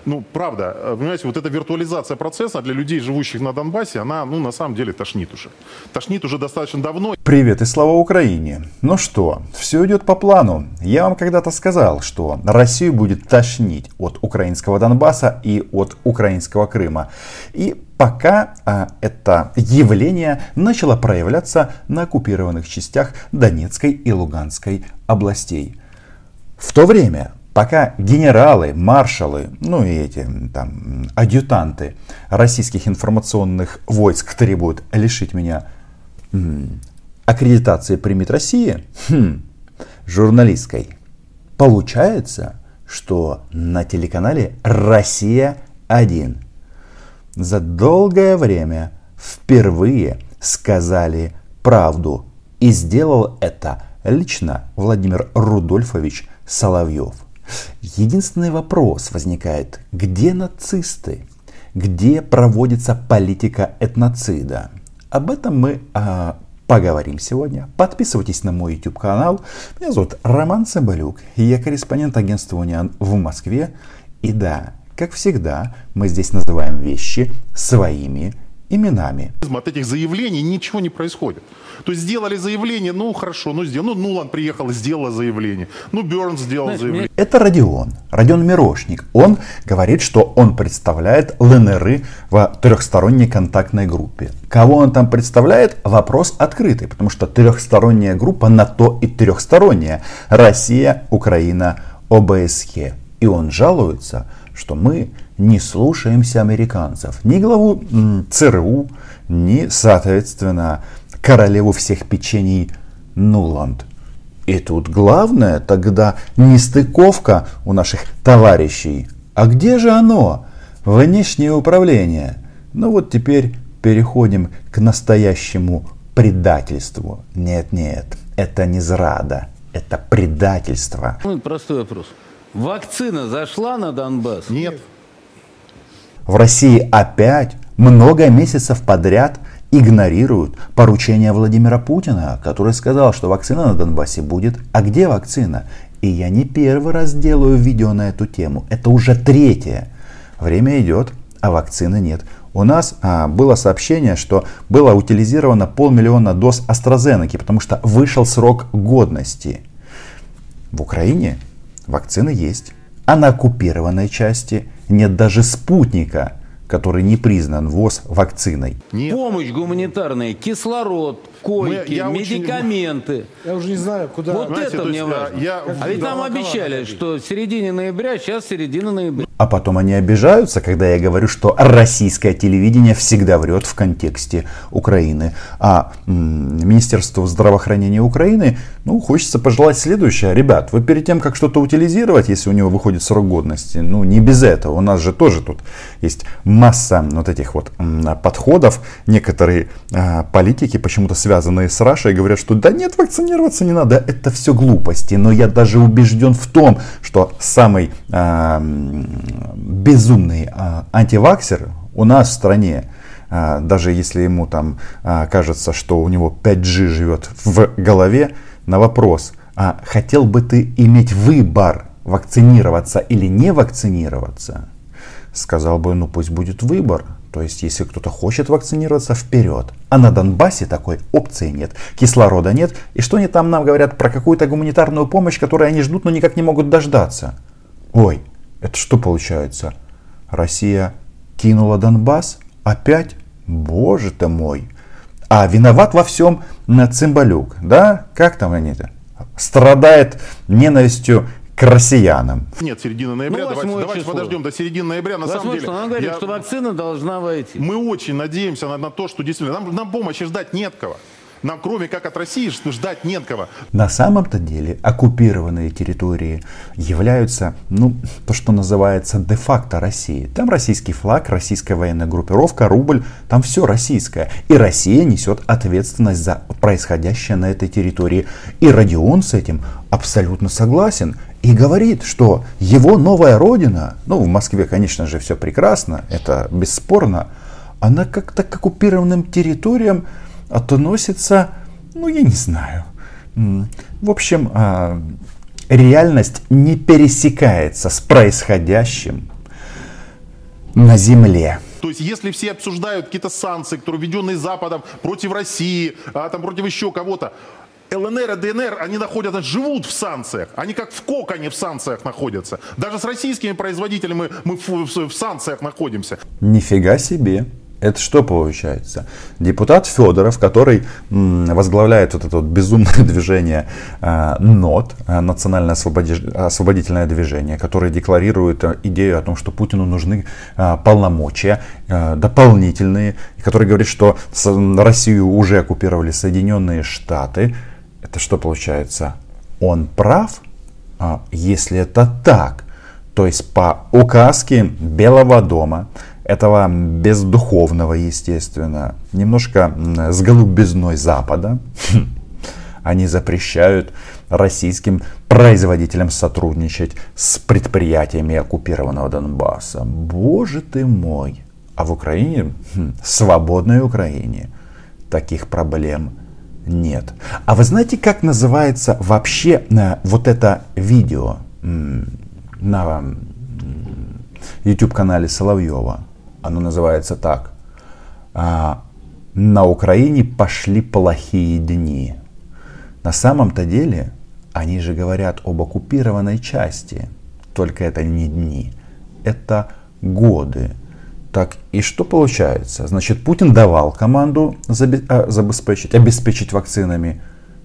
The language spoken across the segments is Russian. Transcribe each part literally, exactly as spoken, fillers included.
Ну, правда, понимаете, вот эта виртуализация процесса для людей, живущих на Донбассе, она, ну, на самом деле тошнит уже. Тошнит уже достаточно давно. Привет и слава Украине! Ну что, все идет по плану. Я вам когда-то сказал, что Россию будет тошнить от украинского Донбасса и от украинского Крыма. И пока а, это явление начало проявляться на оккупированных частях Донецкой и Луганской областей. В то время, пока генералы, маршалы, ну и эти там адъютанты российских информационных войск требуют лишить меня м, аккредитации при МИД России, хм, журналистской, получается, что на телеканале Россия один за долгое время впервые сказали правду. И сделал это лично Владимир Рудольфович Соловьев. Единственный вопрос возникает: где нацисты? Где проводится политика этноцида? Об этом мы а, поговорим сегодня. Подписывайтесь на мой YouTube канал. Меня зовут Роман Цымбалюк. Я корреспондент агентства Униан в Москве. И да, как всегда, мы здесь называем вещи своими именами. От этих заявлений ничего не происходит. То есть сделали заявление, ну хорошо, ну сделал. Ну Нуланд приехал и сделал заявление. Ну Бернс сделал Знаешь, заявление. Это Родион, Родион Мирошник. Он говорит, что он представляет ЛНРы в трехсторонней контактной группе. Кого он там представляет? Вопрос открытый, потому что трехсторонняя группа на то и трехсторонняя. Россия, Украина, ОБСЕ. И он жалуется, что мы не слушаемся американцев. Ни главу м, ЦРУ, ни, соответственно, королеву всех печений Нуланд. И тут главное тогда нестыковка у наших товарищей. А где же оно? Внешнее управление. Ну вот теперь переходим к настоящему предательству. Нет, нет, это не зрада, это предательство. Простой вопрос. Вакцина зашла на Донбасс? Нет. В России опять много месяцев подряд игнорируют поручение Владимира Путина, который сказал, что вакцина на Донбассе будет. А где вакцина? И я не первый раз делаю видео на эту тему. Это уже третье. Время идет, а вакцины нет. У нас а, было сообщение, что было утилизировано полмиллиона доз AstraZeneca, потому что вышел срок годности. В Украине вакцины есть, а на оккупированной части нет даже спутника, который не признан ВОЗ вакциной. Нет. Помощь гуманитарная, кислород, койки, Мы, я медикаменты. Очень... Я уже не знаю, куда... Вот Знаете, это мне важно. Я... А ведь нам обещали, что в середине ноября, сейчас середина ноября. А потом они обижаются, когда я говорю, что российское телевидение всегда врет в контексте Украины. А м- Министерству здравоохранения Украины, ну, хочется пожелать следующее. Ребят, вы перед тем, как что-то утилизировать, если у него выходит срок годности, ну, не без этого. У нас же тоже тут есть масса вот этих вот м- подходов. Некоторые а, политики, почему-то связанные с Рашей, говорят, что да нет, вакцинироваться не надо. Это все глупости. Но я даже убежден в том, что самый... А, безумный а, антиваксер у нас в стране, а, даже если ему там а, кажется, что у него пять джи живет в голове, на вопрос, а хотел бы ты иметь выбор, вакцинироваться или не вакцинироваться, сказал бы, ну пусть будет выбор. То есть, если кто-то хочет вакцинироваться, вперед. А на Донбассе такой опции нет. Кислорода нет. И что они там нам говорят про какую-то гуманитарную помощь, которую они ждут, но никак не могут дождаться? Ой, это что получается? Россия кинула Донбасс? Опять? Боже ты мой. А виноват во всем Цымбалюк, да? Как там они-то? Страдает ненавистью к россиянам. Нет, середина ноября. Ну, давайте давайте подождем до середины ноября. На самом деле, она говорит, я... что вакцина должна войти. Мы очень надеемся на, на то, что действительно нам, нам помощи ждать нет кого. Нам, кроме как от России, ждать нет кого. На самом-то деле оккупированные территории являются, ну, то, что называется де-факто Россией. Там российский флаг, российская военная группировка, рубль, там все российское. И Россия несет ответственность за происходящее на этой территории. И Родион с этим абсолютно согласен. И говорит, что его новая родина, ну, в Москве, конечно же, все прекрасно, это бесспорно, она как-то к оккупированным территориям относится, ну, я не знаю. В общем, реальность не пересекается с происходящим. на земле. То есть, если все обсуждают какие-то санкции, которые введенные Западом против России, а, там, против еще кого-то, ЛНР и ДНР, они находятся, живут в санкциях. Они как в коконе в санкциях находятся. Даже с российскими производителями мы в, в, в санкциях находимся. Нифига себе. Это что получается? Депутат Федоров, который м, возглавляет вот это вот безумное движение э, НОТ, э, Национальное освободи- освободительное движение, которое декларирует э, идею о том, что Путину нужны э, полномочия э, дополнительные, который говорит, что с, Россию уже оккупировали Соединенные Штаты. Это что получается? Он прав? А, если это так, то есть по указке Белого дома, этого бездуховного, естественно, немножко с голубизной Запада, они запрещают российским производителям сотрудничать с предприятиями оккупированного Донбасса. Боже ты мой! А в Украине, свободной Украине, таких проблем нет. А вы знаете, как называется вообще вот это видео на YouTube-канале Соловьева? Оно называется так. На Украине пошли плохие дни. На самом-то деле, они же говорят об оккупированной части. Только это не дни, это годы. Так, и что получается? Значит, Путин давал команду забеспечить, обеспечить вакцинами.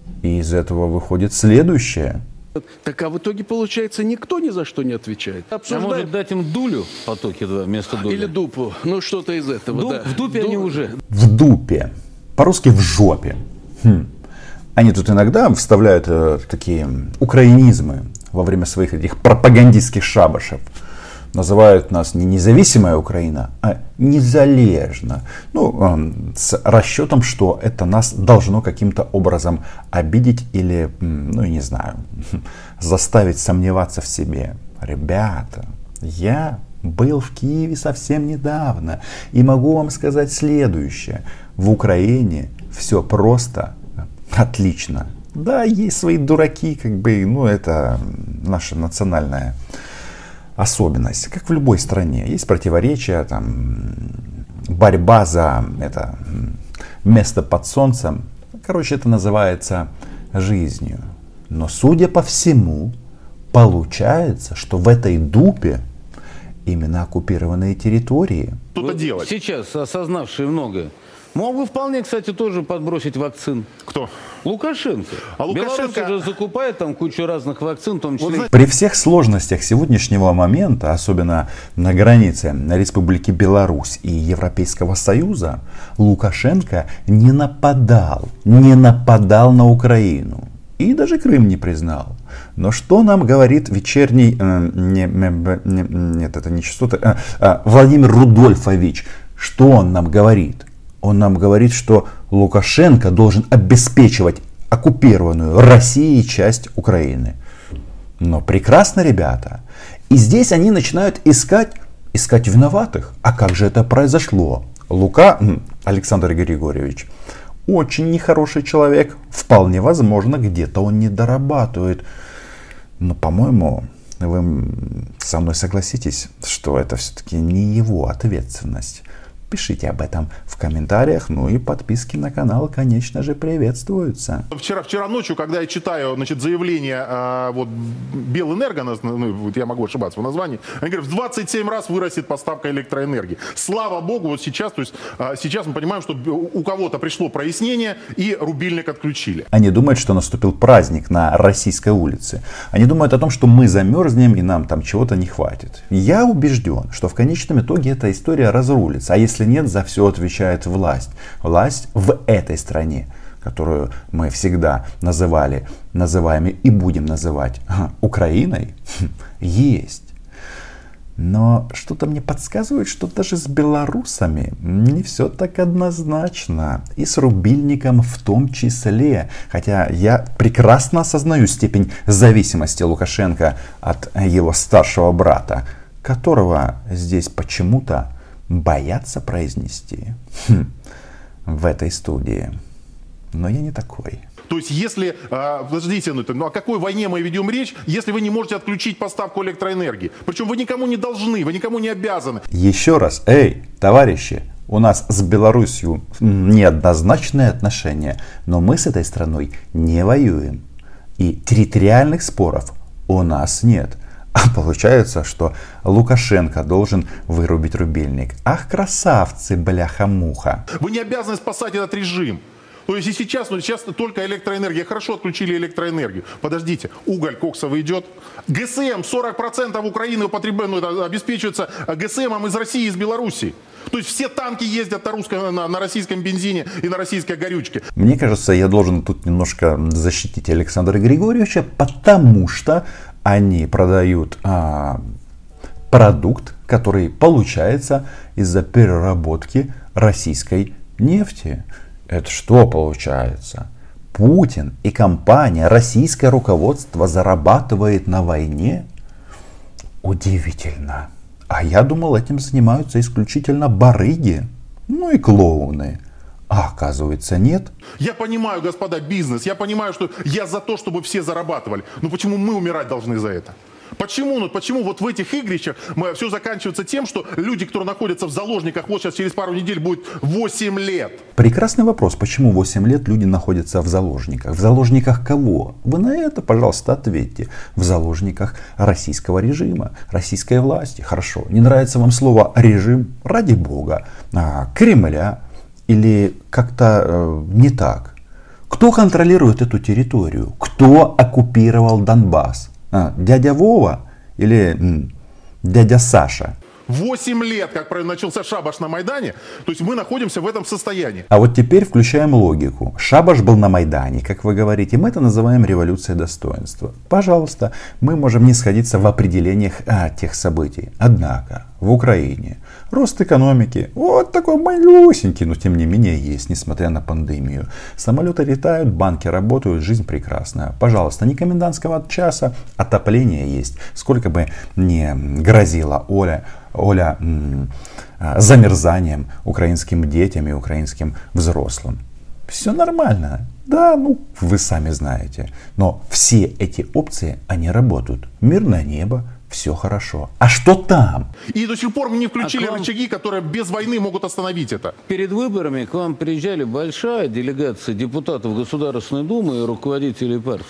И из этого выходит следующее. Так а в итоге, получается, никто ни за что не отвечает. Обсуждаем. А может дать им дулю, потоки два вместо дули? Или дупу, ну что-то из этого, Дуп, да. В дупе Ду... они уже. В дупе. По-русски в жопе. Хм. Они тут иногда вставляют э, такие украинизмы во время своих этих пропагандистских шабашев. Называют нас не независимая Украина, а незалежна. Ну, с расчетом, что это нас должно каким-то образом обидеть или, ну, не знаю, заставить сомневаться в себе. Ребята, я был в Киеве совсем недавно и могу вам сказать следующее. В Украине все просто отлично. Да, есть свои дураки, как бы, ну, это наша национальная особенность, как в любой стране. Есть противоречия, там, борьба за это место под солнцем. Короче, это называется жизнью. Но, судя по всему, получается, что в этой дупе именно оккупированные территории. Что-то делать. Сейчас, осознавшие многое, мог бы вполне, кстати, тоже подбросить вакцин. Кто? Лукашенко. А Лукашенко Беларусь уже закупает там кучу разных вакцин, в том числе. При всех сложностях сегодняшнего момента, особенно на границе Республики Беларусь и Европейского Союза, Лукашенко не нападал, не нападал на Украину. И даже Крым не признал. Но что нам говорит вечерний, э, не, не, нет, это не частота, э, э, Владимир Рудольфович? Что он нам говорит? Он нам говорит, что Лукашенко должен обеспечивать оккупированную Россией часть Украины. Но прекрасно, ребята. И здесь они начинают искать, искать виноватых. А как же это произошло? Лука, Александр Григорьевич, очень нехороший человек. Вполне возможно, где-то он не дорабатывает. Но, по-моему, вы со мной согласитесь, что это все-таки не его ответственность. Пишите об этом в комментариях, ну и подписки на канал, конечно же, приветствуются. Вчера, вчера ночью, когда я читаю, значит, заявление а, вот, Белэнерго, ну, вот я могу ошибаться в названии, они говорят, в двадцать семь раз вырастет поставка электроэнергии. Слава богу, вот сейчас, то есть, а, сейчас мы понимаем, что у кого-то пришло прояснение и рубильник отключили. Они думают, что наступил праздник на Российской улице. Они думают о том, что мы замерзнем и нам там чего-то не хватит. Я убежден, что в конечном итоге эта история разрулится. А если Если нет, за все отвечает власть. Власть в этой стране, которую мы всегда называли, называем и будем называть Украиной, есть. Но что-то мне подсказывает, что даже с белорусами не все так однозначно. И с рубильником в том числе. Хотя я прекрасно осознаю степень зависимости Лукашенко от его старшего брата, которого здесь почему-то боятся произнести хм, в этой студии. Но я не такой. То есть если, э, подождите, ну, ну о какой войне мы ведем речь, если вы не можете отключить поставку электроэнергии? Причем вы никому не должны, вы никому не обязаны. Еще раз, эй, товарищи, у нас с Беларусью неоднозначные отношения, но мы с этой страной не воюем. И территориальных споров у нас нет. А получается, что Лукашенко должен вырубить рубильник. Ах, красавцы, бляха-муха. Вы не обязаны спасать этот режим. То есть и сейчас, ну, сейчас только электроэнергия. Хорошо отключили электроэнергию. Подождите, уголь коксовый идет. ГСМ, сорок процентов Украины употребляют, ну, обеспечивается ГСМом из России и из Белоруссии. То есть все танки ездят на, русском, на, на российском бензине и на российской горючке. Мне кажется, я должен тут немножко защитить Александра Григорьевича, потому что они продают а, продукт, который получается из-за переработки российской нефти. Это что получается? Путин и компания, российское руководство зарабатывает на войне? Удивительно. А я думал, этим занимаются исключительно барыги, ну и клоуны. А оказывается, нет. Я понимаю, господа, бизнес, я понимаю, что я за то, чтобы все зарабатывали. Но почему мы умирать должны за это? Почему? Ну, почему вот в этих игрищах мы, все заканчивается тем, что люди, которые находятся в заложниках, вот сейчас через пару недель будет восемь лет. Прекрасный вопрос. Почему восемь лет люди находятся в заложниках? В заложниках кого? Вы на это, пожалуйста, ответьте. В заложниках российского режима, российской власти. Хорошо. Не нравится вам слово «режим»? Ради бога. А, Кремля. Или как-то э, не так? Кто контролирует эту территорию? Кто оккупировал Донбасс? А, дядя Вова или м, дядя Саша? Восемь лет, как начался шабаш на Майдане, то есть мы находимся в этом состоянии. А вот теперь включаем логику. Шабаш был на Майдане, как вы говорите, мы это называем революцией достоинства. Пожалуйста, мы можем не сходиться в определениях а, тех событий. Однако в Украине рост экономики вот такой малюсенький, но тем не менее есть, несмотря на пандемию. Самолеты летают, банки работают, жизнь прекрасная. Пожалуйста, не комендантского часа, отопление есть. Сколько бы ни грозила Оля, Оля м- замерзанием украинским детям и украинским взрослым. Все нормально. Да, ну, вы сами знаете. Но все эти опции, они работают. Мирное небо, все хорошо. А что там? И до сих пор мы не включили А вам... рычаги, которые без войны могут остановить это. Перед выборами к вам приезжали большая делегация депутатов Государственной Думы и руководителей партии.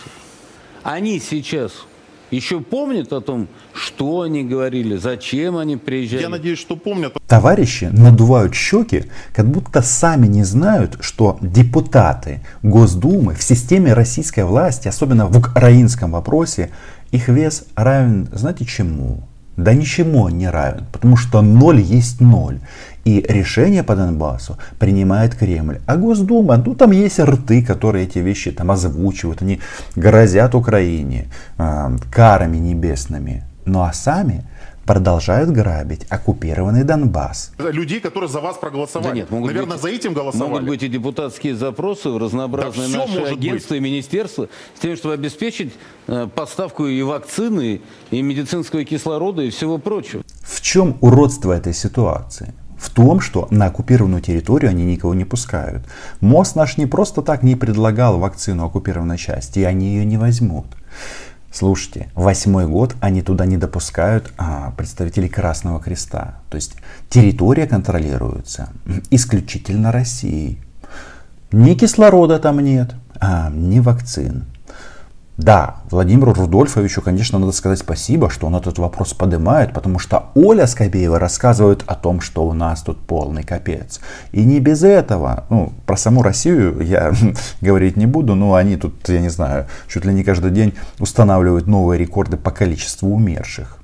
Они сейчас еще помнят о том, что они говорили, зачем они приезжали? Я надеюсь, что помнят. Товарищи надувают щеки, как будто сами не знают, что депутаты Госдумы в системе российской власти, особенно в украинском вопросе, их вес равен, знаете чему? Да ничему он не равен, потому что ноль есть ноль. И решение по Донбассу принимает Кремль. А Госдума, ну там есть рты, которые эти вещи там озвучивают. Они грозят Украине э, карами небесными. Ну а сами продолжают грабить оккупированный Донбасс. Людей, которые за вас проголосовали. Да нет, могут Наверное, быть, за этим голосовали. Могут быть и депутатские запросы в разнообразные Да наши агентства быть. И министерства с тем, чтобы обеспечить э, поставку и вакцины, и медицинского кислорода, и всего прочего. В чем уродство этой ситуации? В том, что на оккупированную территорию они никого не пускают. МОЗ наш не просто так не предлагал вакцину оккупированной части, и они ее не возьмут. Слушайте, восьмой год они туда не допускают а, представителей Красного Креста. То есть территория контролируется исключительно Россией. Ни кислорода там нет, а, ни вакцин. Да, Владимиру Рудольфовичу, конечно, надо сказать спасибо, что он этот вопрос поднимает, потому что Оля Скобеева рассказывает о том, что у нас тут полный капец. И не без этого. Ну, про саму Россию я говорить не буду, но они тут, я не знаю, чуть ли не каждый день устанавливают новые рекорды по количеству умерших.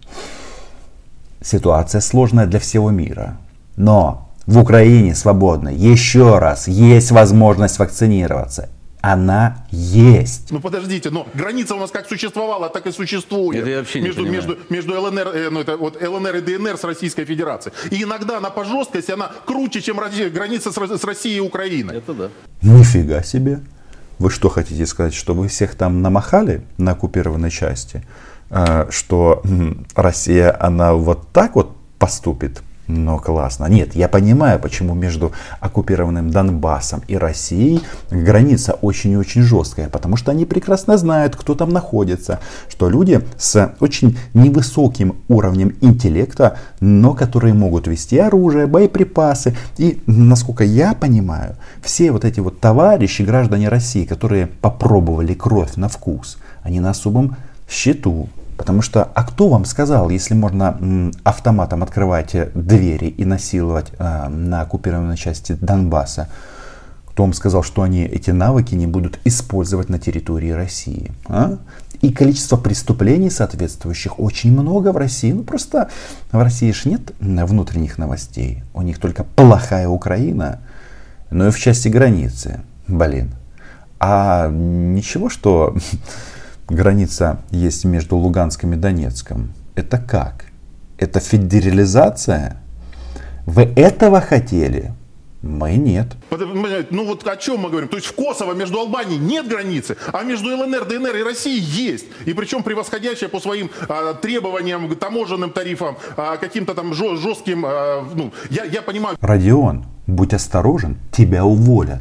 Ситуация сложная для всего мира. Но в Украине свободной, еще раз, есть возможность вакцинироваться. Она есть. Ну подождите, но граница у нас как существовала, так и существует. Это я вообще не между, понимаю. между, между ЛНР, э, ну, это вот ЛНР и ДНР с Российской Федерацией. И иногда она по жесткости, она круче, чем граница с, с Россией и Украиной. Это да. Нифига себе. Вы что хотите сказать, что вы всех там намахали на оккупированной части? Что Россия, она вот так вот поступит? Ну, классно. Нет, я понимаю, почему между оккупированным Донбассом и Россией граница очень и очень жесткая. Потому что они прекрасно знают, кто там находится. Что люди с очень невысоким уровнем интеллекта, но которые могут вести оружие, боеприпасы. И, насколько я понимаю, все вот эти вот товарищи, граждане России, которые попробовали кровь на вкус, они на особом счету. Потому что, а кто вам сказал, если можно м, автоматом открывать двери и насиловать э, на оккупированной части Донбасса, кто вам сказал, что они эти навыки не будут использовать на территории России? А? И количество преступлений соответствующих очень много в России. Ну просто в России же нет внутренних новостей. У них только плохая Украина, но и в части границы. Блин. А ничего, что... Граница есть между Луганском и Донецком. Это как? Это федерализация? Вы этого хотели? Мы нет. Ну вот о чем мы говорим? То есть в Косово между Албанией нет границы, а между ЛНР, ДНР и Россией есть. И причем превосходящая по своим а, требованиям, таможенным тарифам, а, каким-то там жестким... А, ну, я, я понимаю... Родион, будь осторожен, тебя уволят.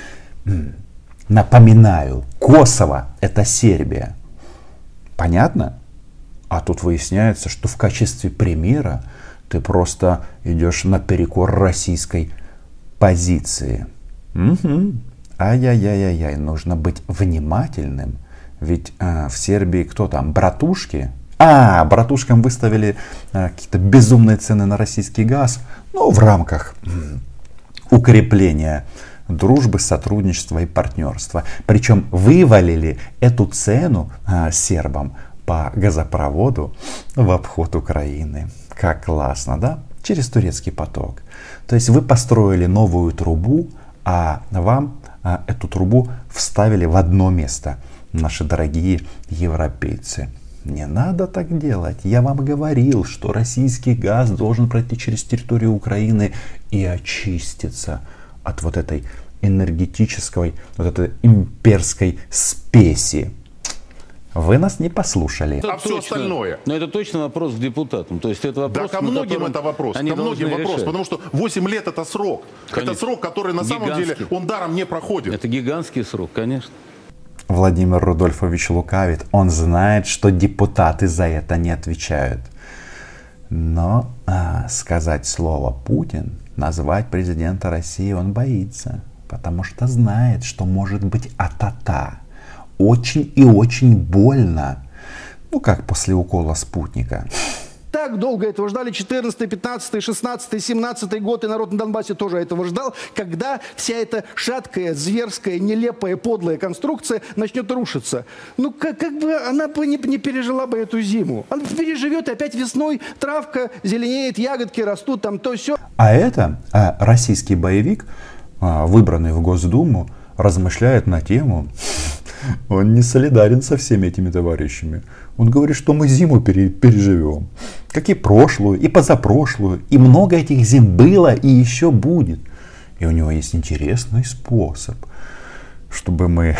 Напоминаю, Косово — это Сербия. Понятно? А тут выясняется, что в качестве примера ты просто идешь наперекор российской позиции. Угу. Ай-яй-яй-яй, нужно быть внимательным. Ведь э, в Сербии кто там? Братушки? А, братушкам выставили э, какие-то безумные цены на российский газ. Ну, в рамках э, укрепления дружбы, сотрудничества и партнерства. Причем вывалили эту цену а, сербам по газопроводу в обход Украины. Как классно, да? Через турецкий поток. То есть вы построили новую трубу, а вам а, эту трубу вставили в одно место. Наши дорогие европейцы. Не надо так делать. Я вам говорил, что российский газ должен пройти через территорию Украины и очиститься от вот этой энергетической, вот этой имперской спеси. Вы нас не послушали. А все остальное? Но это точно вопрос к депутатам. То есть это вопрос, да, ко многим это вопрос. Ко многим вопрос. Решать. Потому что восемь лет это срок. Конечно. Это срок, который на Гигантский. самом деле он даром не проходит. Это гигантский срок, конечно. Владимир Рудольфович лукавит. Он знает, что депутаты за это не отвечают. Но а, сказать слово Путин, назвать президента России он боится, потому что знает, что может быть а-та-та. Очень и очень больно. Ну, как после укола спутника. Так долго этого ждали, четырнадцатый, пятнадцатый, шестнадцатый, семнадцатый год, и народ на Донбассе тоже этого ждал, когда вся эта шаткая, зверская, нелепая, подлая конструкция начнет рушиться. Ну, как, как бы она бы не, не пережила бы эту зиму. Она переживет, и опять весной травка зеленеет, ягодки растут, там то все. А это а, российский боевик, а, выбранный в Госдуму, размышляет на тему... Он не солидарен со всеми этими товарищами. Он говорит, что мы зиму пере, переживем. Как и прошлую, и позапрошлую. И много этих зим было и еще будет. И у него есть интересный способ, чтобы мы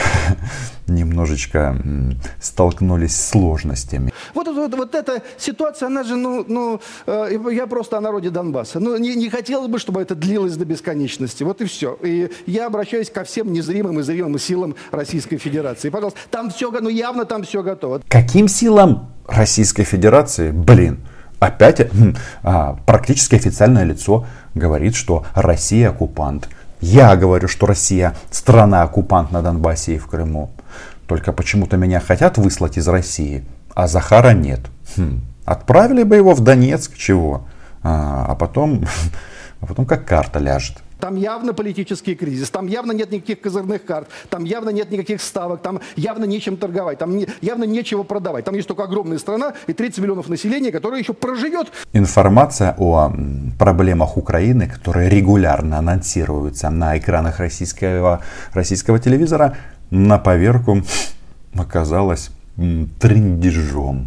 немножечко столкнулись с сложностями. Вот, вот, вот эта ситуация, она же, ну, ну э, я просто о народе Донбасса. Ну, не, не хотелось бы, чтобы это длилось до бесконечности. Вот и все. И я обращаюсь ко всем незримым и зримым силам Российской Федерации. Пожалуйста, там все, ну явно там все готово. Каким силам Российской Федерации? Блин, опять а, практически официальное лицо говорит, что Россия оккупант. Я говорю, что Россия страна-оккупант на Донбассе и в Крыму. Только почему-то меня хотят выслать из России, а Захара нет. Хм. Отправили бы его в Донецк, чего? А, а потом, а потом как карта ляжет. Там явно политический кризис, там явно нет никаких козырных карт, там явно нет никаких ставок, там явно нечем торговать, там не, явно нечего продавать. Там есть только огромная страна и тридцать миллионов населения, которая еще проживет. Информация о проблемах Украины, которые регулярно анонсируются на экранах российского, российского телевизора, на поверку оказалась трындежом.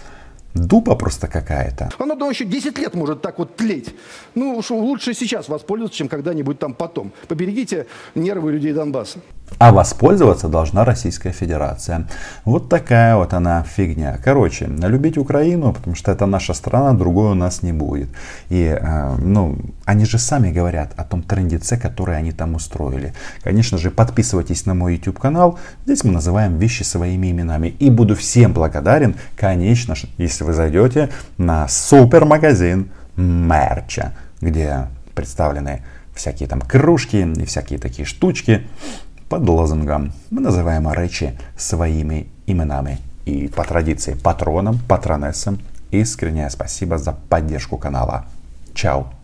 Дуба просто какая-то. Оно ну, еще десять лет может так вот тлеть. Ну, уж лучше сейчас воспользоваться, чем когда-нибудь там потом. Поберегите нервы людей Донбасса. А воспользоваться должна Российская Федерация. Вот такая вот она фигня. Короче, любить Украину, потому что это наша страна, другой у нас не будет. И, э, ну, они же сами говорят о том трындеце, который они там устроили. Конечно же, подписывайтесь на мой YouTube канал. Здесь мы называем вещи своими именами. И буду всем благодарен, конечно же, если вы зайдете на супермагазин мерча, где представлены всякие там кружки и всякие такие штучки под лозунгом. Мы называем речи своими именами. И по традиции патронам, патронессам искреннее спасибо за поддержку канала. Чао!